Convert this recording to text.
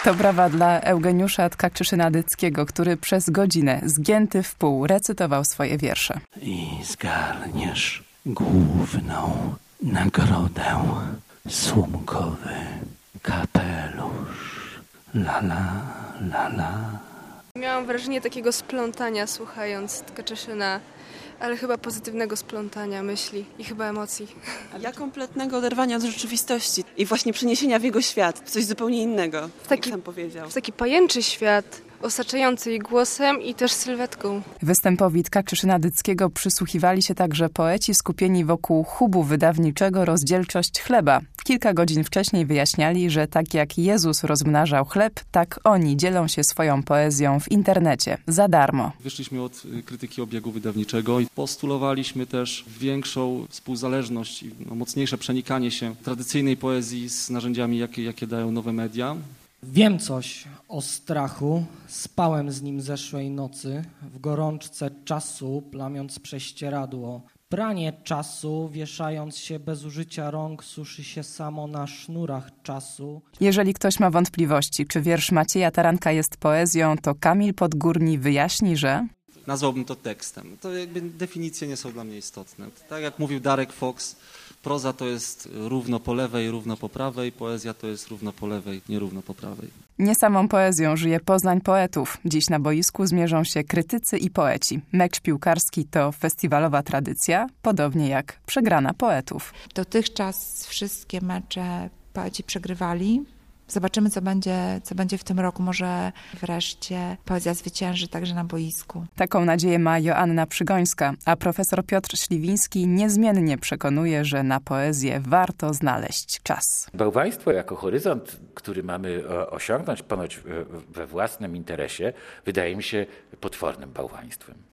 To brawa dla Eugeniusza Tkaczyszyna-Dyckiego, który przez godzinę, zgięty w pół, recytował swoje wiersze. I zgarniesz główną nagrodę, słomkowy kapelusz. La la, la la. Miałam wrażenie takiego splątania słuchając Tkaczyszyna, ale chyba pozytywnego splątania myśli i chyba emocji. Ja kompletnego oderwania od rzeczywistości i właśnie przeniesienia w jego świat, w coś zupełnie innego, jak sam powiedział. W taki pajęczy świat, osaczający jej głosem i też sylwetką. Występowi Tkaczyszyna-Dyckiego przysłuchiwali się także poeci skupieni wokół hubu wydawniczego Rozdzielczość chleba. Kilka godzin wcześniej wyjaśniali, że tak jak Jezus rozmnażał chleb, tak oni dzielą się swoją poezją w internecie za darmo. Wyszliśmy od krytyki obiegu wydawniczego i postulowaliśmy też większą współzależność i mocniejsze przenikanie się tradycyjnej poezji z narzędziami, jakie dają nowe media. Wiem coś o strachu, spałem z nim zeszłej nocy, w gorączce czasu plamiąc prześcieradło. Pranie czasu, wieszając się bez użycia rąk, suszy się samo na sznurach czasu. Jeżeli ktoś ma wątpliwości, czy wiersz Macieja Taranka jest poezją, to Kamil Podgórni wyjaśni, że... Nazwałbym to tekstem. To jakby definicje nie są dla mnie istotne. Tak jak mówił Darek Fox, proza to jest równo po lewej, równo po prawej, poezja to jest równo po lewej, nierówno po prawej. Nie samą poezją żyje Poznań poetów. Dziś na boisku zmierzą się krytycy i poeci. Mecz piłkarski to festiwalowa tradycja, podobnie jak przegrana poetów. Dotychczas wszystkie mecze poeci przegrywali. Zobaczymy, co będzie w tym roku. Może wreszcie poezja zwycięży także na boisku. Taką nadzieję ma Joanna Przygońska, a profesor Piotr Śliwiński niezmiennie przekonuje, że na poezję warto znaleźć czas. Bałwaństwo jako horyzont, który mamy osiągnąć ponoć we własnym interesie, wydaje mi się potwornym bałwaństwem.